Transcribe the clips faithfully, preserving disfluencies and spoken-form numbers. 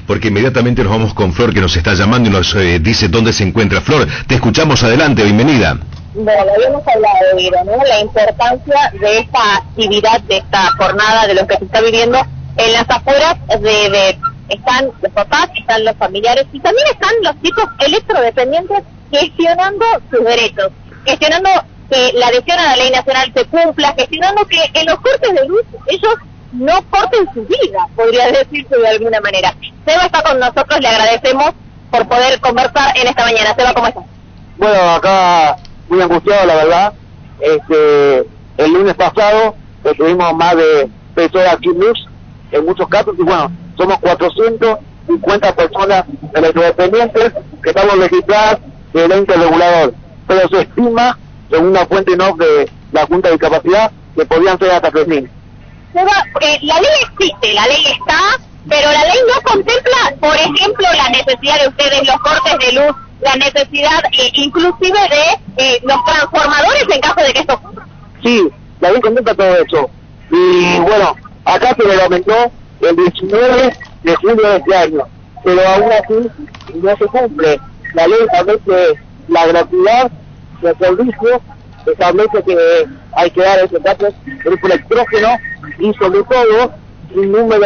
porque inmediatamente nos vamos con Flor, que nos está llamando y nos eh, dice dónde se encuentra. Flor, te escuchamos, adelante, bienvenida. Bueno, habíamos hablado, Guido, ¿no? La importancia de esta actividad, de esta jornada, de lo que se está viviendo en las afueras de, de están los papás, están los familiares y también están los chicos electrodependientes gestionando sus derechos, gestionando que la adhesión a la ley nacional se cumpla, gestionando que en los cortes de luz ellos no corten su vida, podría decirse de alguna manera. Seba está con nosotros, le agradecemos por poder conversar en esta mañana. Seba, ¿cómo estás? Bueno, acá muy angustiado, la verdad. Este, el lunes pasado tuvimos más de seis horas aquí en luz, en muchos casos, y bueno, somos cuatrocientas cincuenta personas electrodependientes que estamos registradas del ente regulador, pero se estima, según una fuente no de la Junta de Discapacidad, que podrían ser hasta tres mil. Seba, eh, la ley existe, la ley está, pero la ley no contempla, por ejemplo, la necesidad de ustedes, los cortes de luz, la necesidad eh, inclusive de eh, los transformadores en caso de que esto ocurra. Sí, la ley contempla todo eso. Y bueno, acá se le aumentó el diecinueve de julio de este año, pero aún así no se cumple. La ley establece la gratuidad del servicio, establece que hay que dar esos datos grupo electrógeno y sobre todo un número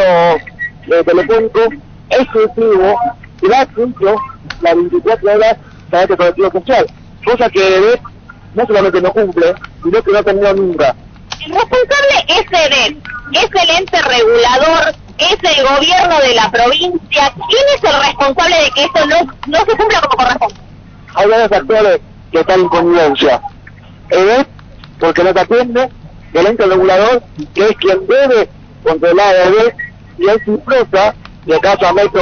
eh, telefónico exclusivo, gratuito, las veinticuatro horas para este colectivo social, cosa que EDET no solamente no cumple, sino que no ha tenido nunca. El responsable es EDET, es el ente regulador, es el gobierno de la provincia. ¿Quién es el responsable de que esto no, no se cumpla como corresponde? Hay varios actores que están en connivencia. EDET, porque no te atiende, el ente regulador, que es quien debe controlar a EDET, y es Ciprosa, y acá ya meto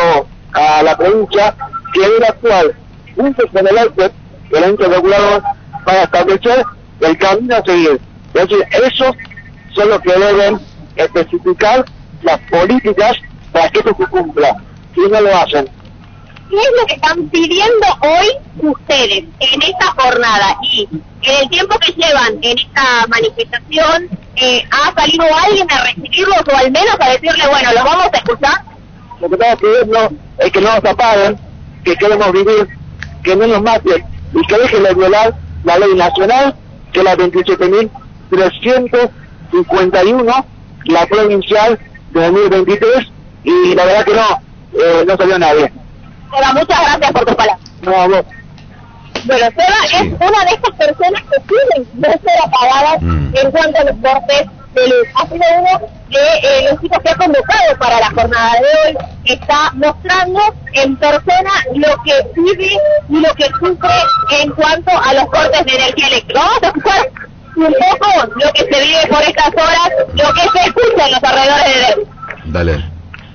a la provincia, que debe actuar junto con el ente, el ente regulador, para establecer el camino a seguir. Es decir, esos son los que deben especificar las políticas para que esto se cumpla, si no lo hacen. ¿Qué es lo que están pidiendo hoy ustedes en esta jornada? Y en el tiempo que llevan en esta manifestación, eh, ¿ha salido alguien a recibirlos o al menos a decirle, bueno, los vamos a escuchar? Lo que estamos pidiendo es que no nos apaguen, que queremos vivir, que no nos maten y que dejen de violar la ley nacional, que es la veintisiete mil trescientos cincuenta y uno, la provincial de dos mil veintitrés, y la verdad que no, eh, no salió nadie. Seba, muchas gracias por tu palabra. No, vos. Bueno, Seba sí. es una de estas personas que piden no ser apagadas mm. en cuanto a los cortes de luz. Ha sido uno de eh, los chicos que ha convocado para la jornada de hoy, está mostrando en persona lo que pide y lo que sufre en cuanto a los cortes de energía eléctrica. Vamos a escuchar un poco lo que se vive por estas horas, lo que se escucha en los alrededores de él. Dale.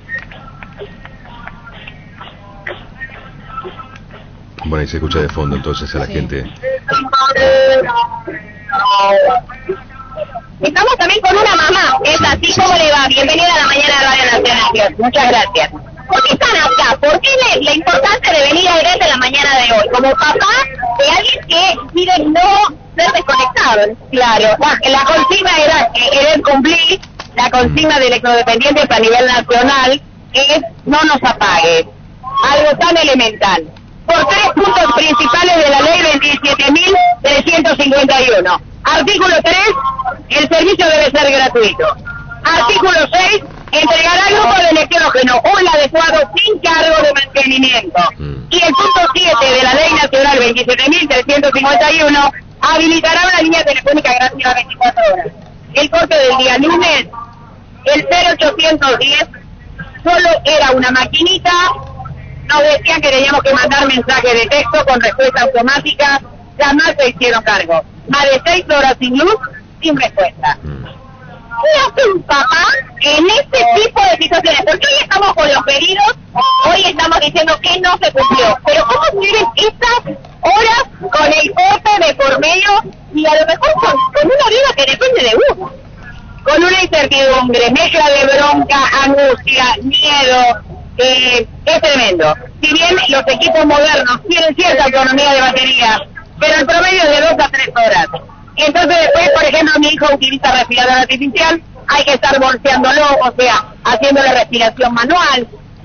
Bueno, y se escucha de fondo entonces a la sí. gente. Estamos también con una mamá, es así sí, como sí. le va. Bienvenida a la mañana de Radio Nacional. Muchas gracias. ¿Por qué están acá? ¿Por qué la, la importancia de venir a EDET en la mañana de hoy? Como papá de alguien que pide no ser desconectado. Claro, la, la consigna era que EDET cumplir la consigna de electrodependientes a nivel nacional es no nos apague. Algo tan elemental. Por tres puntos principales de la ley veintisiete mil trescientos cincuenta y uno. Artículo tres, el servicio debe ser gratuito. Artículo seis, entregará al grupo de electrógeno un adecuado sin cargo de mantenimiento. Y el punto siete de la ley nacional veintisiete mil trescientos cincuenta y uno habilitará una línea telefónica gratis a veinticuatro horas. El corte del día lunes, el cero ochocientos diez, solo era una maquinita. Nos decían que teníamos que mandar mensajes de texto con respuesta automática, jamás se hicieron cargo. Más de seis horas sin luz, sin respuesta. ¿Qué hace un papá en este tipo de situaciones? Porque hoy estamos con los pedidos, hoy estamos diciendo que no se cumplió, pero ¿cómo viven estas horas con el corte de por medio y a lo mejor con, con una vida que depende de uno? Con una incertidumbre, mezcla de bronca, angustia, miedo. Eh, es tremendo. Si bien los equipos modernos tienen cierta autonomía de batería, pero el promedio es de dos a tres horas. Entonces después, por ejemplo, mi hijo utiliza respirador artificial, hay que estar bolseándolo, o sea, haciéndole respiración manual.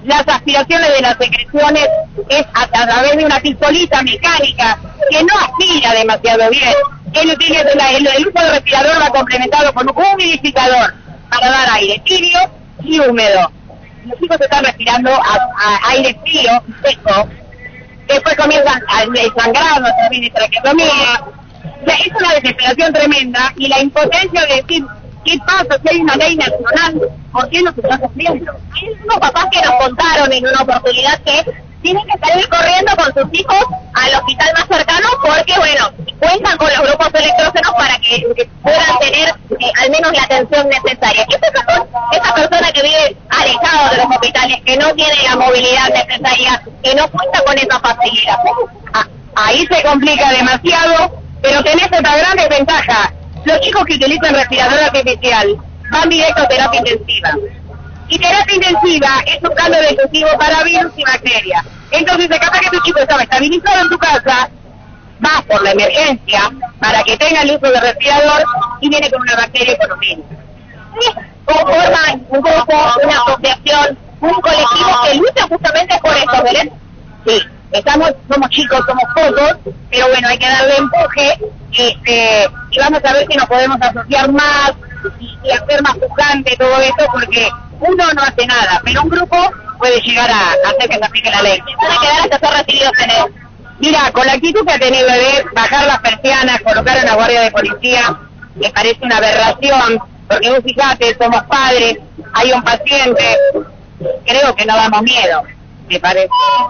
las aspiraciones de las secreciones es a, a través de una pistolita mecánica que no aspira demasiado bien. Él utiliza la, el, el uso del respirador va complementado con un humidificador para dar aire tibio y húmedo. Los chicos están respirando a, a aire frío, seco, después comienzan el sangrado, también de traqueotomía. O sea, es una desesperación tremenda y la impotencia de decir, ¿qué pasa si hay una ley nacional? ¿Por qué no se está cumpliendo? Hay unos papás que nos contaron en una oportunidad que tienen que salir corriendo con sus hijos al hospital más cercano porque, bueno, cuentan con los grupos electrógenos para que, que puedan tener eh, al menos la atención necesaria. ¿Qué pasa con esa persona que vive alejado de los hospitales, que no tiene la movilidad necesaria, que no cuenta con esa facilidad? Ah, ahí se complica demasiado, pero tenés otra gran desventaja. Los chicos que utilizan respirador artificial van directo a terapia intensiva. Y terapia intensiva es un caldo de cultivo para virus y bacterias. Entonces, capaz que tu chico estaba estabilizado en tu casa, vas por la emergencia para que tenga el uso de respirador y viene con una bacteria con un virus. Conforma un grupo, una asociación, un colectivo que lucha justamente por esto, ¿verdad? Sí, estamos, somos chicos, somos pocos, pero bueno, hay que darle empuje este, y vamos a ver si nos podemos asociar más y, y hacer más pujante todo esto, porque uno no hace nada, pero un grupo puede llegar a, a hacer que se aplique la ley. Van a quedar hasta ser recibidos en él. Mira, con la actitud que ha tenido de bajar las persianas, colocar a una guardia de policía, me parece una aberración, porque vos fijate, somos padres, hay un paciente, creo que no damos miedo, me parece.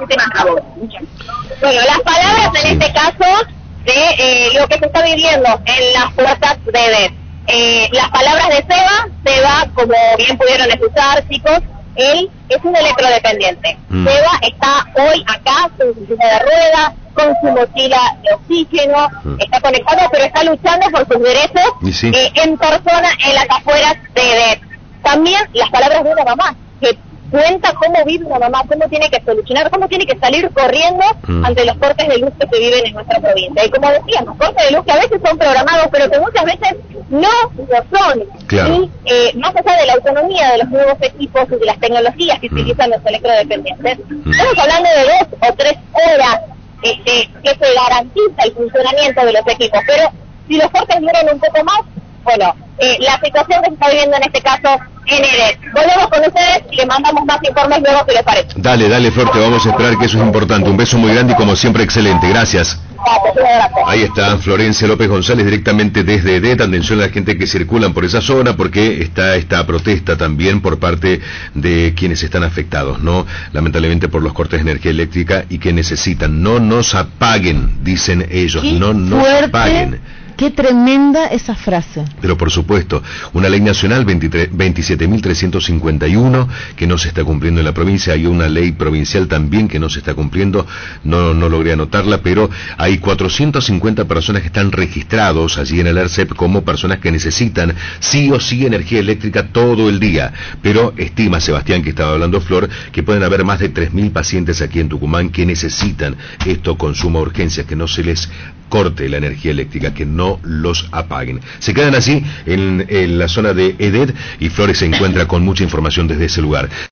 Bueno, las palabras en este caso de eh, lo que se está viviendo en las puertas de EDET. Eh, las palabras de Seba, Seba, como bien pudieron escuchar, chicos, él es un electrodependiente. Mm. Seba está hoy acá con su silla de ruedas, con su mochila de oxígeno, mm. está conectado, pero está luchando por sus derechos sí. eh, en persona en las afueras de EDET. También las palabras de una mamá, que cuenta cómo vive una mamá, cómo tiene que solucionar, cómo tiene que salir corriendo mm. ante los cortes de luz que se viven en nuestra provincia. Y como decíamos, cortes de luz que a veces son programados, pero que muchas veces no lo son. Claro. Y eh, más allá de la autonomía de los nuevos equipos y de las tecnologías que mm. utilizan los electrodependientes, mm. estamos hablando de dos o tres horas este, que se garantiza el funcionamiento de los equipos. Pero si los cortes duran un poco más, bueno, eh, la situación que se está viviendo en este caso en EDET. Volvemos con ustedes y le mandamos más informes luego si les parece. Dale, dale, Flor, te vamos a esperar, que eso es importante. Un beso muy grande y como siempre excelente. Gracias. Ahí está Florencia López González directamente desde EDET. Atención a la gente que circulan por esa zona porque está esta protesta también por parte de quienes están afectados, ¿no? Lamentablemente por los cortes de energía eléctrica y que necesitan. No nos apaguen, dicen ellos, no nos apaguen. Qué tremenda esa frase. Pero por supuesto, una ley nacional veintisiete mil trescientos cincuenta y uno que no se está cumpliendo en la provincia, hay una ley provincial también que no se está cumpliendo, no, no logré anotarla, pero hay cuatrocientas cincuenta personas que están registrados allí en el ERCEP como personas que necesitan sí o sí energía eléctrica todo el día, pero estima Sebastián, que estaba hablando Flor, que pueden haber más de tres mil pacientes aquí en Tucumán que necesitan esto con suma urgencia, que no se les corte la energía eléctrica, que no los apaguen. Se quedan así en, en la zona de EDET y Flores se encuentra con mucha información desde ese lugar.